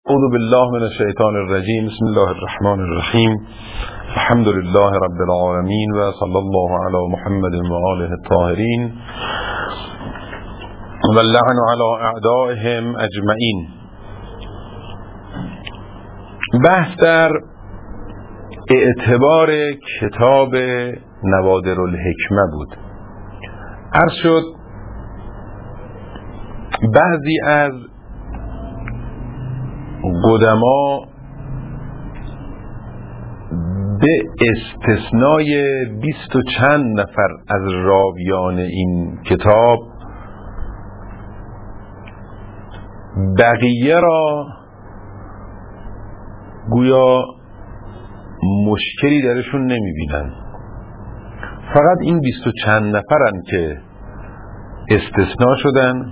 اعوذ بالله من الشیطان الرجیم. بسم الله الرحمن الرحیم. الحمد لله رب العالمین و صلی الله علی محمد و آله الطاهرین و اللعن علی اعدائهم اجمعین. بحث در اعتبار کتاب نوادر الحکمه بود. عرض شد بعضی از قدما به استثنای 20 و چند نفر از راویان این کتاب بقیه را گویا مشکلی درشون نمیبینن، فقط این 20 و چند نفرن که استثناء شدن.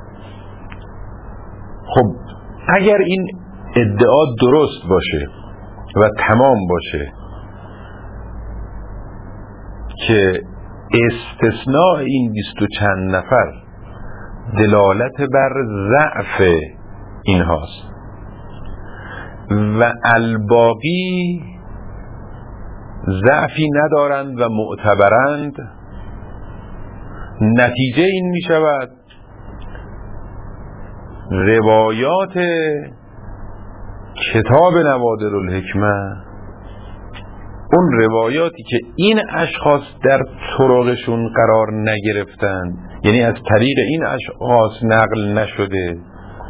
خب اگر این ادعا درست باشه و تمام باشه که استثناء این 20 و چند نفر دلالت بر ضعف اینهاست و الباقی ضعفی ندارند و معتبرند، نتیجه این می شود روایات کتاب نوادر الحکمه، اون روایاتی که این اشخاص در طرقشون قرار نگرفتن، یعنی از طریق این اشخاص نقل نشده،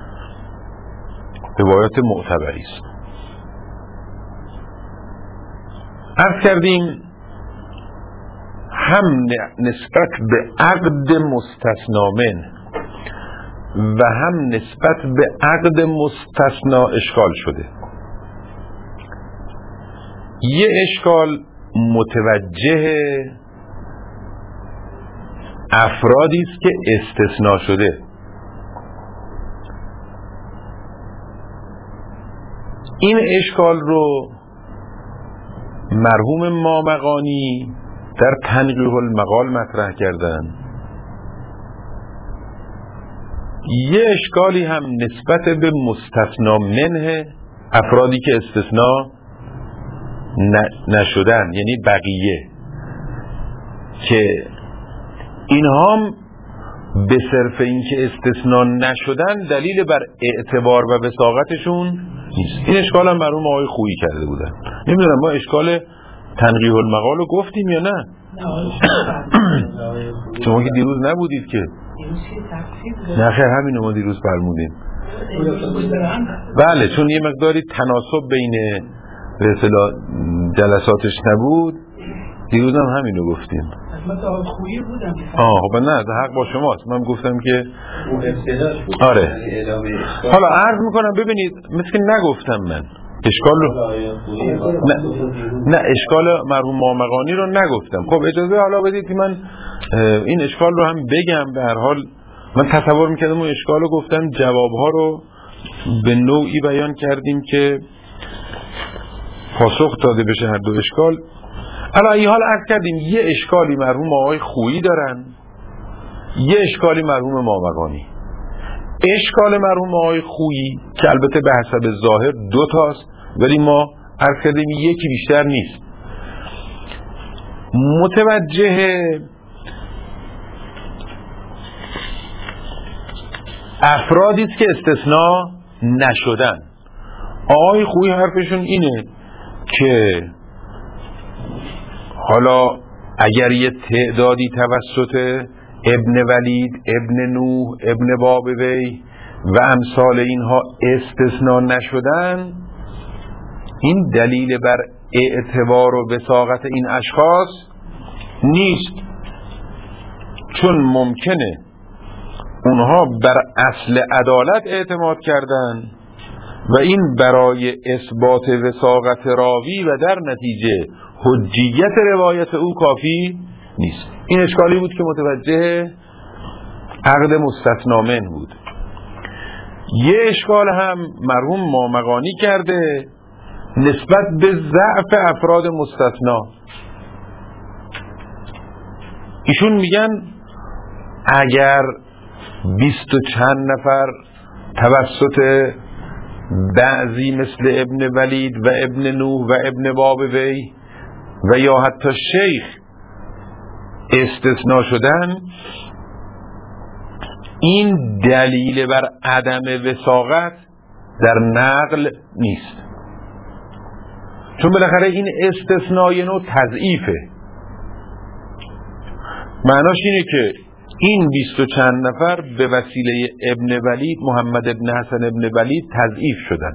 روایات معتبری است. عرض کردیم هم نسبت به عقد مستثنا منه و هم نسبت به عقد مستثنا اشکال شده. یه اشکال متوجه افرادی است که استثناء شده. این اشکال رو مرحوم مامقانی در تنقیح المقال مطرح کردن. یه اشکالی هم نسبت به مستثنا منه، افرادی که استثناء نشدن، یعنی بقیه، که اینها به صرف این که استثناء نشدن دلیل بر اعتبار و وثاقتشون نیست. این اشکال هم مرحوم آقای خویی کرده بودن. نمیدونم ما اشکال تنقیح المقال رو گفتیم یا نه؟ شما که دیروز نبودید که. نه خیر، همینو ما دیروز فرمودیم. بله، چون یه مقداری تناسب بین به اصطلاح جلساتش نبود، دیروز هم همینو گفتیم. خب نه، حق با شماست. من گفتم که آره. حالا عرض میکنم ببینید، مثل نگفتم من اشکال رو نه اشکال مرحوم مامقانی رو نگفتم. خب اجازه حالا بدید که من این اشکال رو هم بگم. به هر حال من تصور میکردم اون اشکال رو گفتم، جوابها رو به نوعی بیان کردیم که پاسخ داده بشه هر دو اشکال. حالا این حال عرض کردیم یه اشکالی مرحوم آقای خویی دارن، یه اشکالی مرحوم مامقانی. اشکال مرحوم آقای خویی که البته به حسب ظاهر 2 تاست، ولی ما عرض کردیم یکی بیشتر نیست. متوجه افرادی است که استثناء نشدن. آقای خویی حرفشون اینه که حالا اگر یه تعدادی توسط ابن ولید، ابن نوح، ابن بابوی و امثال اینها استثناء نشدن، این دلیل بر اعتبار و وثاقت این اشخاص نیست، چون ممکنه اونها بر اصل عدالت اعتماد کردن و این برای اثبات وثاقت راوی و در نتیجه حجیت روایت او کافی نیست. این اشکالی بود که متوجه عقد مستثنا من بود. یه اشکال هم مرحوم مامقانی کرده نسبت به ضعف افراد مستثنا. ایشون میگن اگر 20 و چند نفر توسط بعضی مثل ابن ولید و ابن نوح و ابن باب وی و یا حتی شیخ استثناء شدن، این دلیل بر عدم وثاقت در نقل نیست، چون بالاخره این استثنای نوع تضعیفه. معناش اینه که این 20 و چند نفر به وسیله ابن ولید، محمد ابن حسن ابن ولید تضعیف شدن.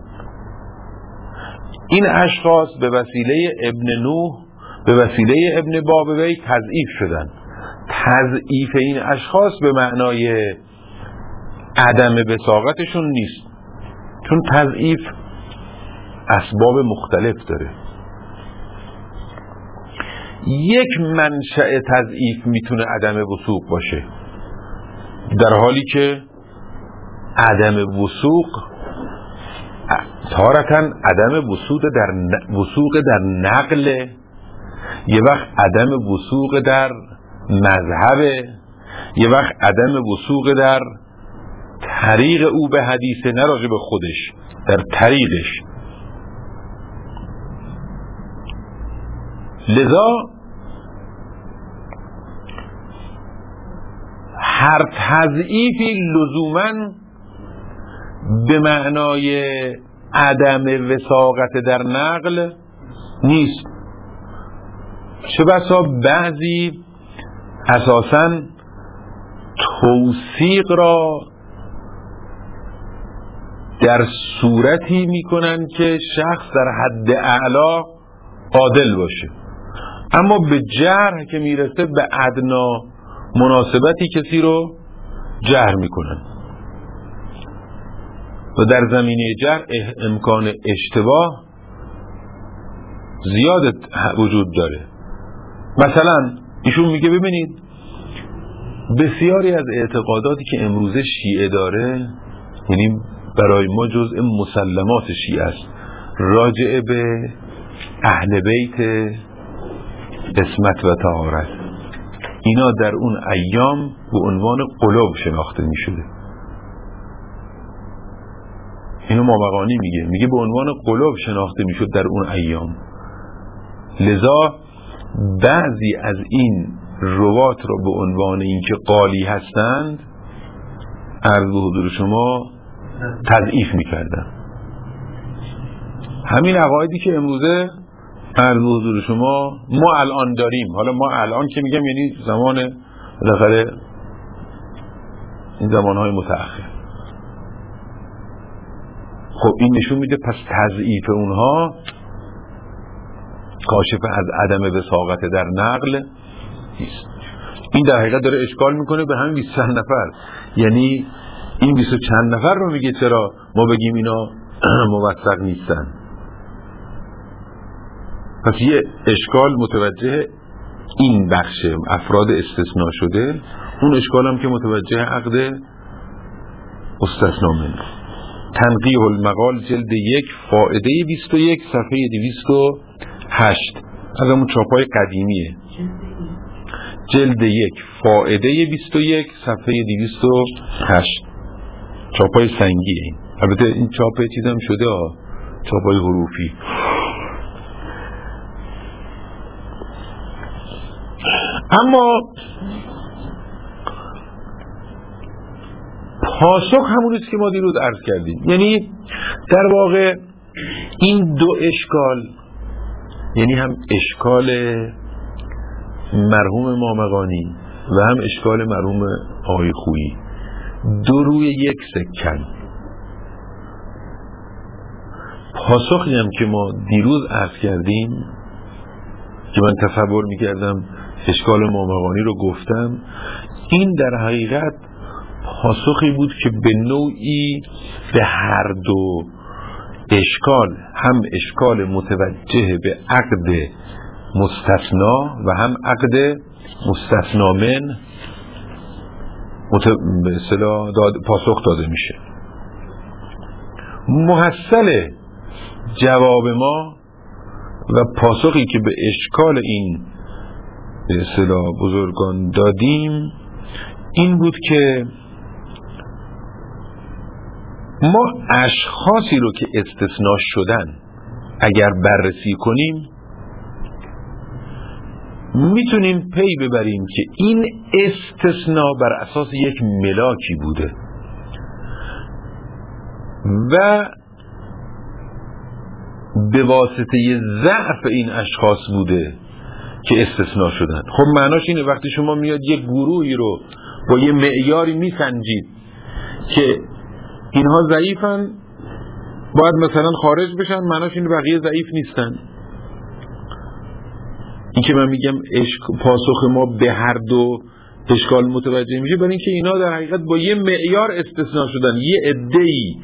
این اشخاص به وسیله ابن نوح، به وسیله ابن بابوی تضعیف شدن. تضعیف این اشخاص به معنای عدم وثاقتشون نیست، چون تضعیف اسباب مختلف داره. یک منشأ تضعیف میتونه عدم وثوق باشه، در حالی که عدم وثوق تارتاً عدم وثوق در نقل، یه وقت عدم وثوق در مذهب، یه وقت عدم وثوق در طریق او به حدیثه، نه راجع به خودش، در طریقش. لذا هر تضعیفی لزوماً به معنای عدم وثاقت در نقل نیست. چه بسا بعضی اساساً توثیق را در صورتی میکنن که شخص در حد اعلا عادل باشه، اما به جرح که میرسه به ادنا مناسبتی کسی رو جرح میکنن و در زمینه جرح امکان اشتباه زیاد وجود داره. مثلا ایشون میگه ببینید بسیاری از اعتقاداتی که امروزه شیعه داره، یعنی برای ما جزء مسلمات شیعه است، راجع به اهل بیت، عصمت و طهارت، اینا در اون ایام به عنوان قلوب شناخته می شده. اینو مابقانی میگه به عنوان قلوب شناخته می شد در اون ایام. لذا بعضی از این روات را به عنوان اینکه قالی هستند عرض به حضور شما تضعیف میکردن. همین عقایدی که امروزه عرض به حضور شما ما الان داریم، حالا ما الان که میگم یعنی زمان بالاخره این زمانهای متأخر، خب این نشون میده پس تضعیف اونها کاشف از عدم وثاقت در نقل نیست. این در حقیقت داره اشکال میکنه به همین 20 نفر، یعنی این 20 چند نفر رو میگه چرا ما بگیم اینا موثق نیستن. پس یه اشکال متوجه این بخش افراد استثناء شده، اون اشکال هم که متوجه عقد استثناء منه. تنقیح المقال جلد 1 فائده 21 صفحه 208 از همون چاپای قدیمیه. جلد 1 فائده 21 صفحه 208 چاپای سنگیه. البته این چاپای چیزم شده ها، چاپای حروفی. اما پاسخ همونیست که ما دیروز عرض کردیم، یعنی در واقع این دو اشکال، یعنی هم اشکال مرحوم مامقانی و هم اشکال مرحوم آقای خویی، دو روی یک سکن. پاسخی هم که ما دیروز عرض کردیم که من تصور میکردم اشکال مامقانی رو گفتم، این در حقیقت پاسخی بود که به نوعی به هر دو اشکال، هم اشکال متوجه به عقد مستثنا و هم عقد مستثنا من به اصطلاح پاسخ داده میشه. محصل جواب ما و پاسخی که به اشکال این به اصطلاح بزرگان دادیم این بود که ما اشخاصی رو که استثناء شدن اگر بررسی کنیم میتونیم پی ببریم که این استثناء بر اساس یک ملاکی بوده و به واسطه ضعف این اشخاص بوده که استثناء شدن. خب معناش اینه وقتی شما میاد یک گروهی رو با یه معیاری میسنجید که اینها ضعیفن باید مثلا خارج بشن، معناش اینه بقیه ضعیف نیستن. این که من میگم پاسخ ما به هر دو اشکال متوجه میشه، برای اینکه اینا در حقیقت با یه معیار استثناء شدن، یه عده‌ای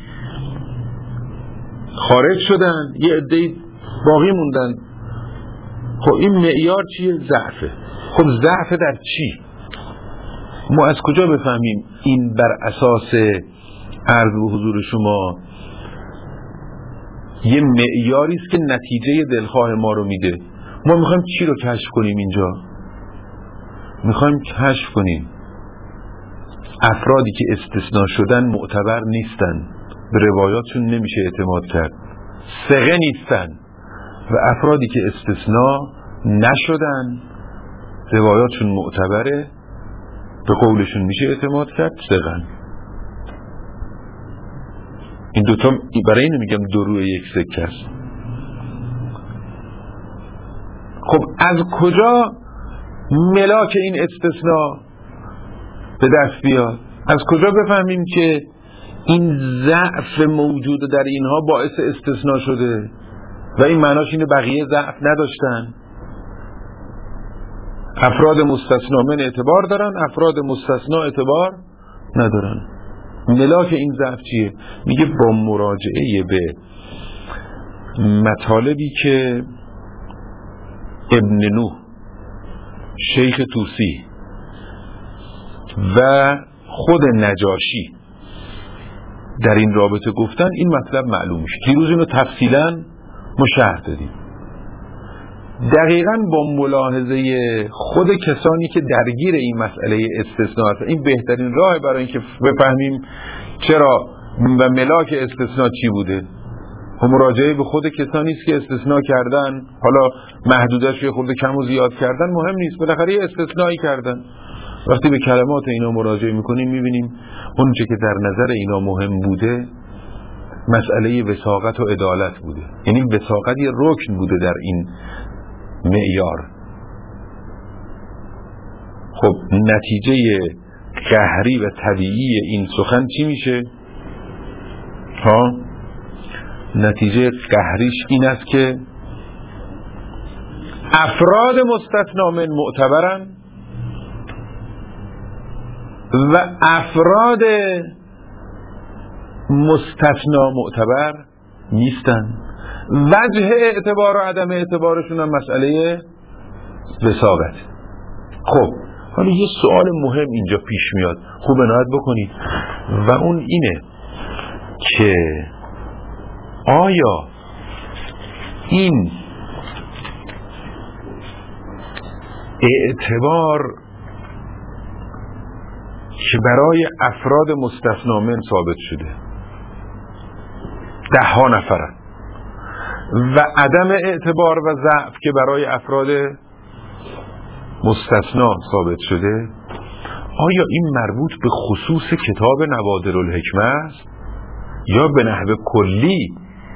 خارج شدن، یه عده‌ای باقی موندن. خب این معیار چیه؟ ضعفه. خب ضعف در چی؟ ما از کجا بفهمیم این بر اساس عرض به حضور شما یه معیاری است که نتیجه دلخواه ما رو میده؟ ما میخوایم چی رو کشف کنیم اینجا؟ میخوایم کشف کنیم افرادی که استثناء شدن معتبر نیستن، به روایاتشون نمیشه اعتماد کرد، ثقه نیستن، و افرادی که استثناء نشدن روایاتشون معتبره، به قولشون میشه اعتماد کرد، ثقن. این دوتا برای اینو میگم دو روی یک سکه است. خب از کجا ملاک این استثناء به دست بیاد؟ از کجا بفهمیم که این ضعف موجود در اینها باعث استثناء شده و این معناش اینه بقیه ضعف نداشتن؟ افراد مستثنا من اعتبار دارن، افراد مستثنا اعتبار ندارن. ملاک این ضعف چیه؟ میگه با مراجعه به مطالبی که ابن نوح، شیخ طوسی و خود نجاشی در این رابطه گفتن این مطلب معلوم میشه. دیروز اینو تفصیلا ما شرح دادیم. دقیقاً با ملاحظه خود کسانی که درگیر این مسئله استثناء هستند، این بهترین راه برای اینکه بفهمیم چرا و ملاک استثناء چی بوده. و مراجعه به خود کسانی است که استثناء کردن، حالا محدودش یه خورده کم و زیاد کردن مهم نیست، بالاخره یه استثنایی کردن. وقتی به کلمات اینا مراجعه میکنیم میبینیم اون چه که در نظر اینا مهم بوده مسئله وثاقت و عدالت بوده. یعنی وثاقت یه رکن بوده در این معیار. خب نتیجه قهری و طبیعی این سخن چی میشه؟ نتیجه قهریش این است که افراد مستثنا من معتبرن و افراد مستثنا معتبر نیستن. وجه اعتبار و عدم اعتبارشون هم مسئله وثاقت. خب حالا یه سوال مهم اینجا پیش میاد، خوب عنایت بکنید، و اون اینه که آیا این اعتبار که برای افراد مستثنا من ثابت شده 10 نفرن و عدم اعتبار و ضعف که برای افراد مستثنا ثابت شده، آیا این مربوط به خصوص کتاب نوادر الحکمه است یا به نحو کلی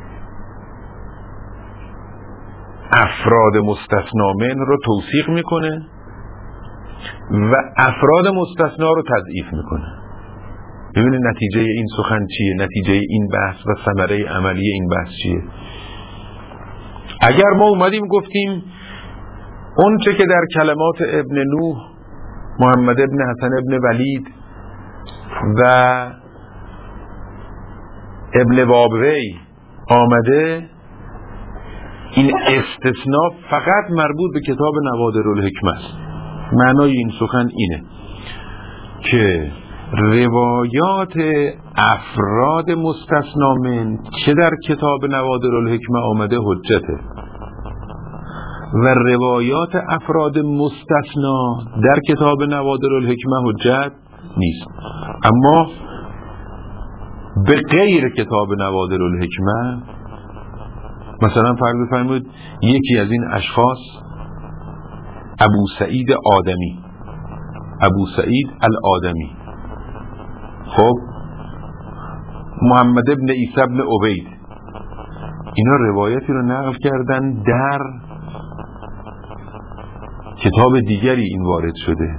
افراد مستثنا من رو توثیق میکنه و افراد مستثنا رو تضعیف میکنه؟ ببینید نتیجه این سخن چیه، نتیجه این بحث و ثمره عملی این بحث چیه. اگر ما اومدیم گفتیم اون چه که در کلمات ابن نوح، محمد ابن حسن ابن ولید و ابن بابوی آمده، این استثناء فقط مربوط به کتاب نوادر الحکمه است. معنای این سخن اینه که روایات افراد مستثنا من چه در کتاب نوادر الحکمه آمده حجته و روایات افراد مستثنا در کتاب نوادر الحکمه حجت نیست. اما به غیر کتاب نوادر الحکمه، مثلا فرض بفرمایید یکی از این اشخاص ابو سعید الآدمی، خب محمد ابن عیسی ابن عبید، اینا روایتی رو نقل کردن در کتاب دیگری این وارد شده،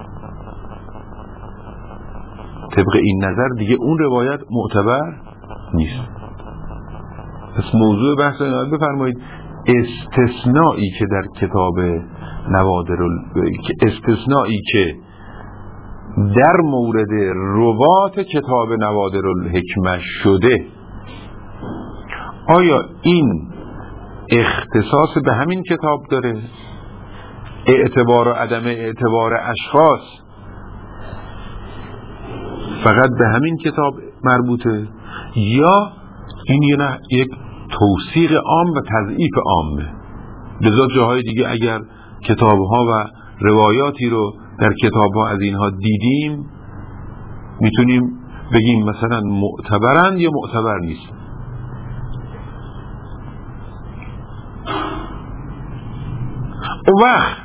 طبق این نظر دیگه اون روایت معتبر نیست. پس موضوع بحث عنایت بفرمایید استثنایی که در کتاب استثنایی که در مورد روات کتاب نوادر الحکمه شده، آیا این اختصاص به همین کتاب داره؟ اعتبار و عدم اعتبار اشخاص فقط به همین کتاب مربوطه، یا این یک توثیق عام و تضعیف عامه؟ لذا جاهای دیگه اگر کتابها و روایاتی رو در کتابها از اینها دیدیم میتونیم بگیم مثلا معتبرند یا معتبر نیست. اون وقت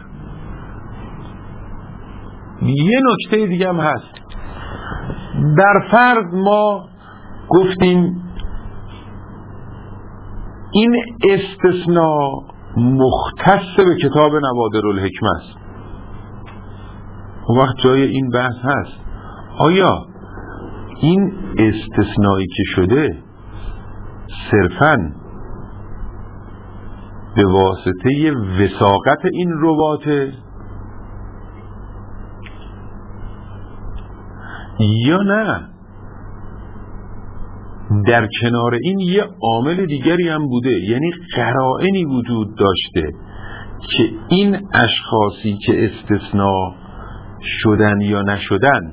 یه نکته دیگه هم هست. در فرض ما گفتیم این استثناء مختص به کتاب نوادر الحکمه است، اون وقت جای این بحث هست آیا این استثنایی که شده صرفاً به واسطه وثاقت این رواته یا نه در کنار این یه عامل دیگری هم بوده، یعنی قرائنی وجود داشته که این اشخاصی که استثناء شدن یا نشدن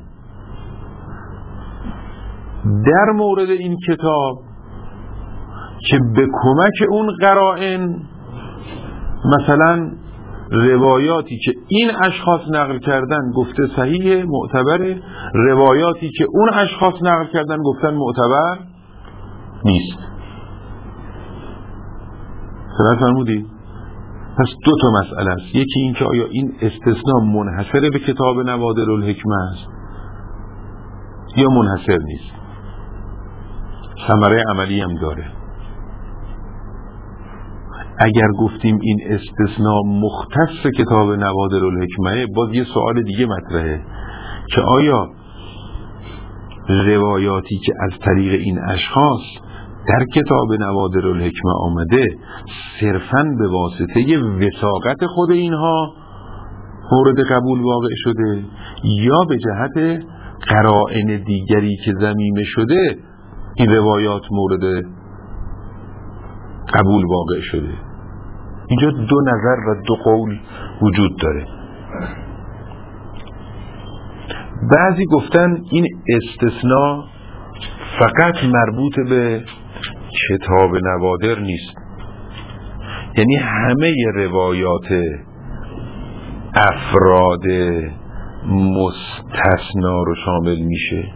در مورد این کتاب که به کمک اون قرائن، مثلا روایاتی که این اشخاص نقل کردن گفته صحیح معتبره، روایاتی که اون اشخاص نقل کردن گفتن معتبر نیست. سمعت فرمودی؟ پس دو تا مسئله است. یکی این که آیا این استثناء منحصر به کتاب نوادر الحکمه است یا منحصر نیست. ثمره عملی هم داره. اگر گفتیم این استثناء مختص کتاب نوادر الحکمه، باز یه سوال دیگه مطرحه که آیا روایاتی که از طریق این اشخاص در کتاب نوادر الحکمه آمده صرفاً به واسطه وثاقت خود اینها مورد قبول واقع شده یا به جهت قرائن دیگری که ضمیمه شده این روایات مورد قبول واقع شده؟ اینجا دو نظر و دو قول وجود داره. بعضی گفتن این استثناء فقط مربوط به کتاب نوادر نیست، یعنی همه روایات افراد مستثنا رو شامل میشه،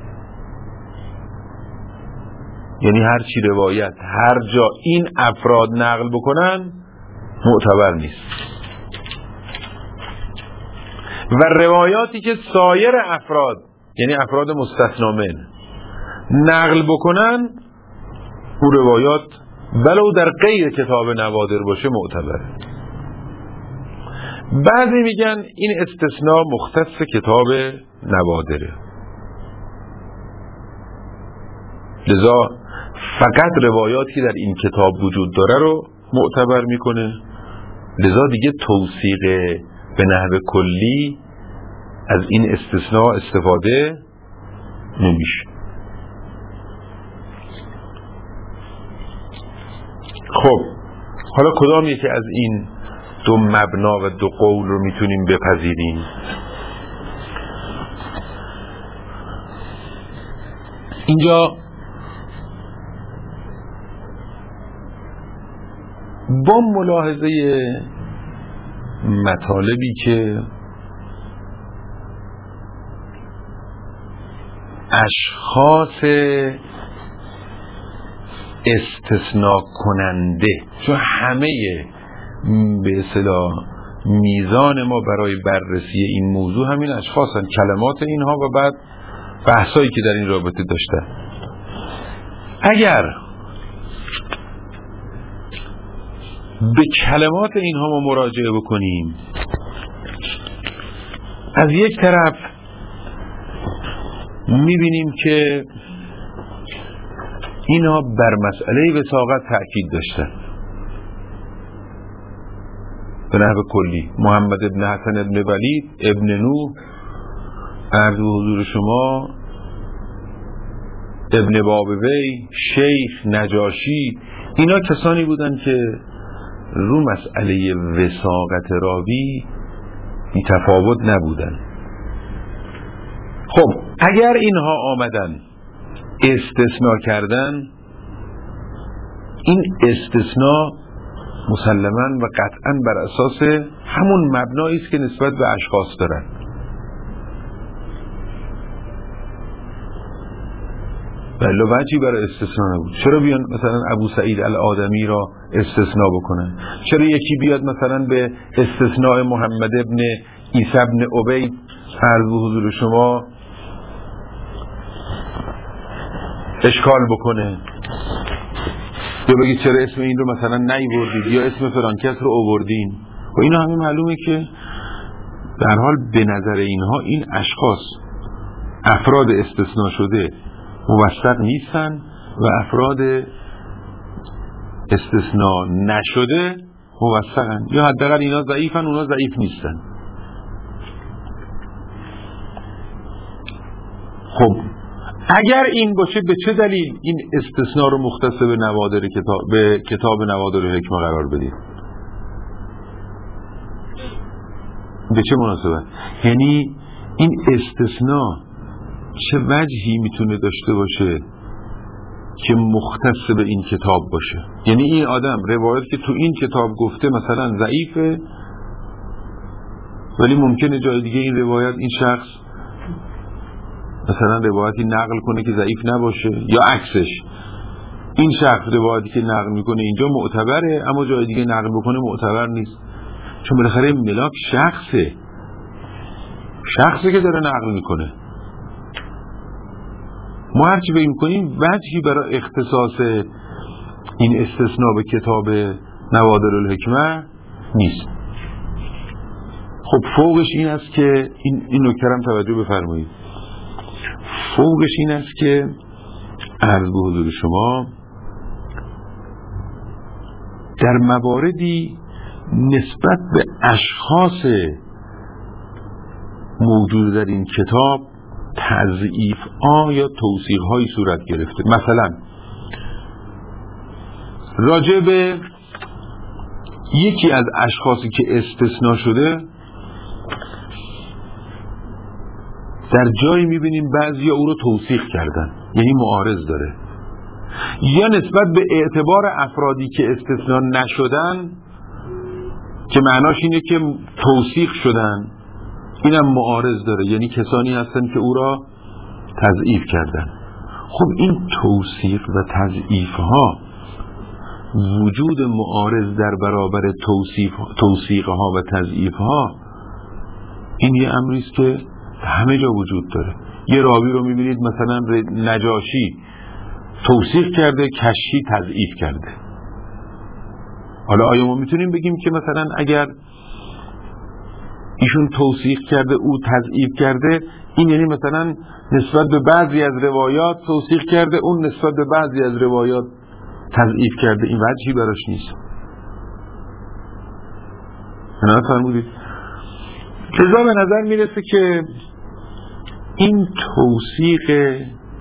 یعنی هر چی روایت هر جا این افراد نقل بکنن معتبر نیست و روایاتی که سایر افراد یعنی افراد مستثنا من نقل بکنن اون روایات ولو در غیر کتاب نوادر باشه معتبره. بعضی میگن این استثناء مختص کتاب نوادره، لذا فقط روایاتی که در این کتاب وجود داره رو معتبر میکنه، لذا دیگه توثیق به نحو کلی از این استثناء استفاده نمیشه. خب حالا کدام یکی از این دو مبنا و دو قول رو میتونیم بپذیریم؟ اینجا با ملاحظه مطالبی که اشخاص استثناء کننده، چون همه به اصطلاح میزان ما برای بررسی این موضوع همین اشخاصن، کلمات اینها و بعد بحثایی که در این رابطه داشتن. اگر به کلمات اینها ما مراجعه بکنیم، از یک طرف میبینیم که اینها بر مسئله وثاقت تأکید داشتن. به نحو کلی محمد ابن حسن ابن ولید ابن نوح، عرض به حضور شما، ابن بابوی، شیخ نجاشی، اینا کسانی بودن که رو مسئله وثاقت راوی بی تفاوت نبودن. خب اگر اینها آمدن استثناء کردن، این استثناء مسلماً و قطعاً بر اساس همون مبنایی است که نسبت به اشخاص دارن. بله وجهی برای استثناء نبود. چرا بیان مثلا ابو سعید الآدمی را استثناء بکنن؟ چرا یکی بیاد مثلا به استثناء محمد ابن عیسی ابن عبید عرض به حضور شما اشکال بکنه، یا بگی چرا اسم این رو مثلا نیوردید یا اسم فلان کس رو آوردین؟ و اینا همین معلومه که در حال به نظر اینها این اشخاص افراد استثناء شده موثق نیستن و افراد استثناء نشده موثقن، یا حداقل اینا ضعیفن اونا ضعیف نیستن. خب اگر این باشه به چه دلیل این استثناء رو مختص به نوادر به کتاب نوادر الحکمه قرار بدید؟ به چه مناسبت؟ یعنی این استثناء چه وجهی میتونه داشته باشه که مختص به این کتاب باشه؟ یعنی این آدم روایت که تو این کتاب گفته مثلا ضعیفه، ولی ممکنه جای دیگه این روایت این شخص مثلا روایتی نقل کنه که ضعیف نباشه، یا عکسش این شخص روایتی که نقل میکنه اینجا معتبره اما جای دیگه نقل بکنه معتبر نیست، چون بالاخره ملاک شخصی که داره نقل میکنه. ما هرچی بگیم کنیم وجهی برای اختصاص این استثناء به کتاب نوادر الحکمه نیست. خب فوقش این است که این نکته هم توجه بفرمایید، فوقش این است که عرض به حضور شما در مواردی نسبت به اشخاص موجود در این کتاب تضعیف یا توصیح هایی صورت گرفته. مثلا راجع به یکی از اشخاصی که استثناء شده در جایی میبینیم بعضی او رو توصیح کردن، یعنی معارض داره، یا نسبت به اعتبار افرادی که استثناء نشدن که معناش اینه که توصیح شدن، اینم معارض داره، یعنی کسانی هستن که او را تضعیف کردن. خب این توصیح و تضعیف ها، وجود معارض در برابر توصیح ها و تضعیف ها، این یه امری است که همه جا وجود داره. یه راوی رو میبینید مثلا نجاشی توصیح کرده، کشی تضعیف کرده. حالا آیا ما میتونیم بگیم که مثلا اگر ایشون توصیح کرده او تضعیف کرده، این یعنی مثلا نسبت به بعضی از روایات توصیح کرده، اون نسبت به بعضی از روایات تضعیف کرده؟ این وجهی براش نیست. نه فرمودید. لذا به نظر میرسه که این توصیح،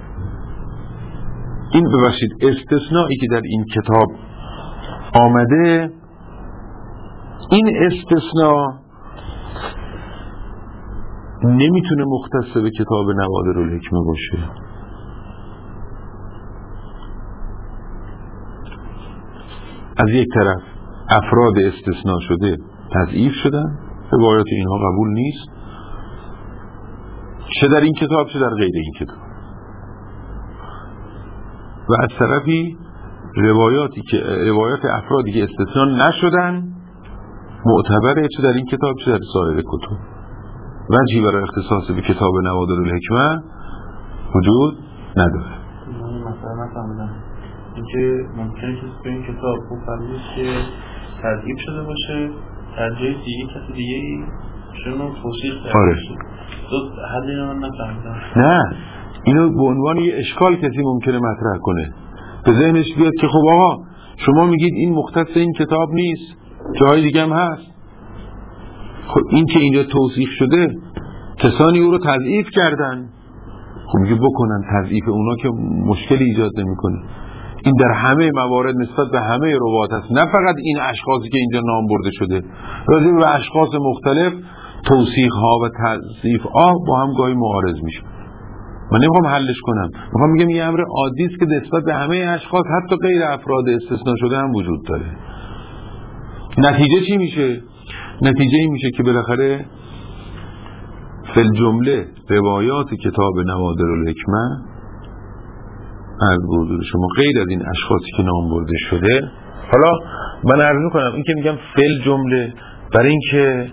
این ببخشید استثنایی که در این کتاب آمده، این استثناء نمیتونه مختص به کتاب نوادر الحکمه باشه. از یک طرف افراد استثناء شده تضعیف شدن، روایات اینها قبول نیست، چه در این کتاب چه در غیر این کتاب، و از طرفی روایات افرادی که استثناء نشدن معتبره، چه در این کتاب چه در سایر کتب. وجهی برای اختصاص به کتاب نوادر الحکمه وجود نداره. مثلا نفهمیدم اینکه ممکنه که این کتاب فرمود که تضعیف شده باشه، در جای دیگه کسی دیگه شنو توصیح کرده باشه. حد اینو من نفهمیدم. نه، اینو به عنوان یه اشکال کسی ممکنه مطرح کنه، به ذهنش بیاد که خب آقا شما میگید این مختص این کتاب نیست، جای دیگه هم هست. خب این که اینجا توصیح شده کسانی او رو تضعیف کردن، خب میگه بکنن تضعیف اونا که مشکلی ایجاد نمیکنه. این در همه موارد نسبت به همه روایات است، نه فقط این اشخاصی که اینجا نام برده شده. راجع به اشخاص مختلف توصیح ها و تضعیف ها با هم گاهی معارض میشه. من نمیخوام حلش کنم، میخوام میگم یه امر عادی است که نسبت به همه اشخاص حتی غیر افراد استثناء شده هم وجود داره. نتیجه چی میشه؟ نتیجه این میشه که بالاخره فی الجمله روایات کتاب نوادر الحکمه از حضور شما غیر از این اشخاصی که نام برده شده، حالا من عرض میکنم این که میگم فی الجمله برای این که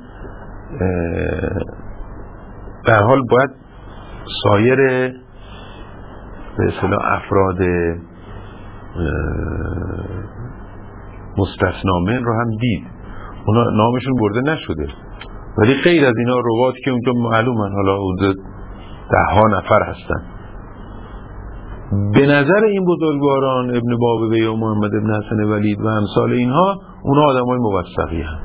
در حال باید سایر به اصطلاح افراد مستثنامن رو هم دید، اونا نامشون برده نشده، ولی غیر از اینا روایاتی که اونجا معلومن، حالا حدود 10 نفر هستن. به نظر این بزرگواران ابن بابوی و محمد ابن حسن ولید و امثال اینها، اونا آدمای موثقی هستن.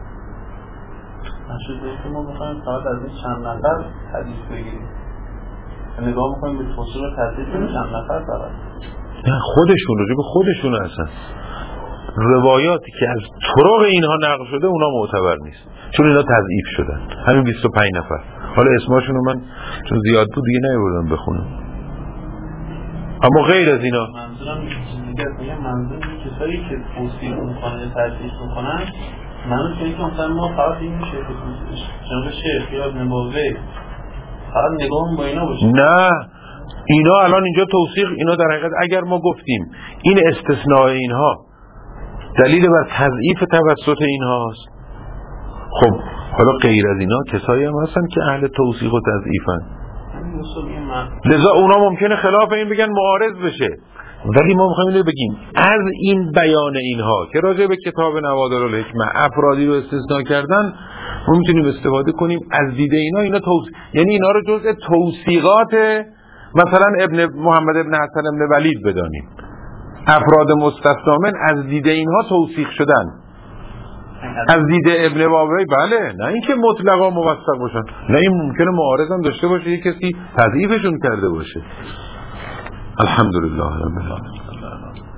که ما میخوایم فقط از این چند نفر حدیث بگیریم، نگاه میکنیم به توصیل و تحصیل چند نفر فقط، نه خودشون راجع به خودشون هستن. روایاتی که از طرق اینها نقل شده اونا معتبر نیست، چون اینا تضعیف شدن. همین 25 نفر، حالا اسماشون رو من چون زیاد بود دیگه نمیبردم بخونم. اما غیر از اینا منظورم میگه منظور کسایی که توصیل میکنن تحصیل میکنن، منظور که مثلا ما فقط این شیخ جناب شیخ یا ابن بابوی فقط نگاهم با اینا باشه. نه، اینا الان اینجا توصیح، اینا در حقیقت اگر ما گفتیم این استثناء اینها دلیل بر تضعیف توسط اینهاست، خب حالا غیر از اینا کسایی هم هستن که اهل توصیح و تضعیفن، لذا اونا ممکنه خلاف این بگن معارض بشه. ولی ما میخوایم اینو بگیم از این بیان اینها که راجع به کتاب نوادر الحکمه افرادی رو استثناء کردن، ما میتونیم استفاده کنیم از دید اینا یعنی اینا رو جزء توثیقات مثلا ابن محمد ابن حسن ابن ولید بدانیم. افراد مستثنامن از دید اینها توثیق شدن، از دید ابن بابوی بله، نه اینکه مطلقا موثق باشن، نه این ممکنه معارض هم داشته باشه، یه کسی تضعیفشون کرده باشه. الحمدلله رب العالمین.